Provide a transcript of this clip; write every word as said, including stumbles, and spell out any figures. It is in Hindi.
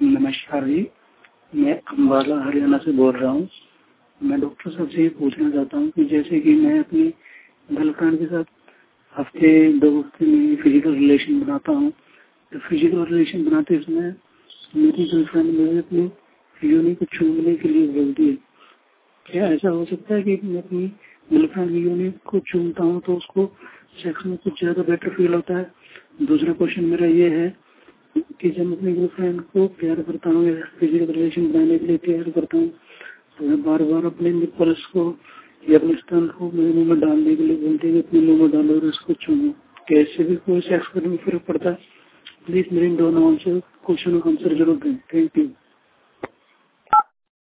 नमस्कार जी, मैं अम्बाला हरियाणा से बोल रहा हूँ। मैं डॉक्टर साहब से ये पूछना चाहता हूँ कि जैसे कि मैं अपनी गर्लफ्रेंड के साथ हफ्ते दो हफ्ते में फिजिकल रिलेशन बनाता हूँ, तो फिजिकल रिलेशन बनाते समय मेरी गर्लफ्रेंड मुझे अपनी योनि को छूने के लिए बोलती है। क्या ऐसा हो सकता है कि मैं अपनी गर्लफ्रेंड की योनि को चूमता हूँ तो उसको सेक्स में कुछ ज्यादा बेटर फील होता है? दूसरा क्वेश्चन मेरा ये है कि जब अपनी गर्लफ्रेंड को प्यार करता हूँ या फिजिकल रिलेशन बनाने के लिए प्यार करता हूँ तो मैं बार बार अपने निपल्स को या अपने स्तन को मेरे मुंह में डालने के लिए बोलते हैं, अपने मुंह में डालो और उसको चूमो। क्या इससे भी कोई सेक्स करने में फर्क पड़ता है? प्लीज मेरे इन दोनों आंसर क्वेश्चन का आंसर जरूर दें। Thank you.